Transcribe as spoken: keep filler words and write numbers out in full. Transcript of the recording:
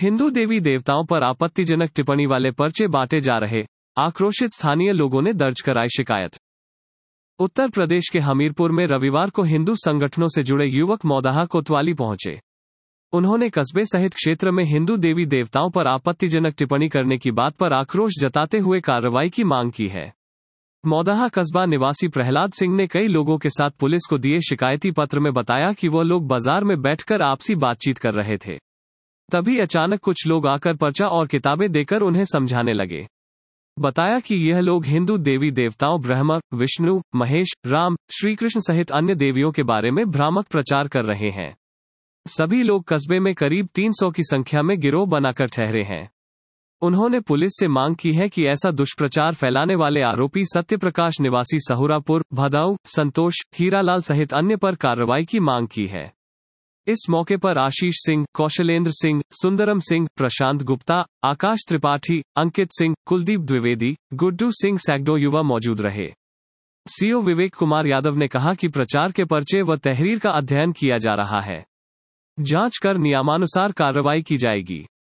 हिंदू देवी देवताओं पर आपत्तिजनक टिप्पणी वाले पर्चे बांटे जा रहे, आक्रोशित स्थानीय लोगों ने दर्ज कराई शिकायत। उत्तर प्रदेश के हमीरपुर में रविवार को हिंदू संगठनों से जुड़े युवक मौदाहा कोतवाली पहुंचे। उन्होंने कस्बे सहित क्षेत्र में हिंदू देवी देवताओं पर आपत्तिजनक टिप्पणी करने की बात पर आक्रोश जताते हुए कार्रवाई की मांग की है। मौदाहा कस्बा निवासी प्रहलाद सिंह ने कई लोगों के साथ पुलिस को दिए शिकायती पत्र में बताया कि वह लोग बाजार में बैठकर आपसी बातचीत कर रहे थे। तभी अचानक कुछ लोग आकर पर्चा और किताबें देकर उन्हें समझाने लगे। बताया कि यह लोग हिंदू देवी देवताओं ब्रह्मा, विष्णु, महेश, राम, श्रीकृष्ण सहित अन्य देवियों के बारे में भ्रामक प्रचार कर रहे हैं। सभी लोग कस्बे में करीब तीन सौ की संख्या में गिरोह बनाकर ठहरे हैं। उन्होंने पुलिस से मांग की है कि ऐसा दुष्प्रचार फैलाने वाले आरोपी सत्यप्रकाश निवासी सहुरापुर, भदाऊ, संतोष, हीरालाल सहित अन्य पर कार्रवाई की मांग की है। इस मौके पर आशीष सिंह, कौशलेंद्र सिंह, सुंदरम सिंह, प्रशांत गुप्ता, आकाश त्रिपाठी, अंकित सिंह, कुलदीप द्विवेदी, गुड्डू सिंह सैकड़ों युवा मौजूद रहे। सीओ विवेक कुमार यादव ने कहा कि प्रचार के पर्चे व तहरीर का अध्ययन किया जा रहा है। जांच कर नियमानुसार कार्रवाई की जाएगी।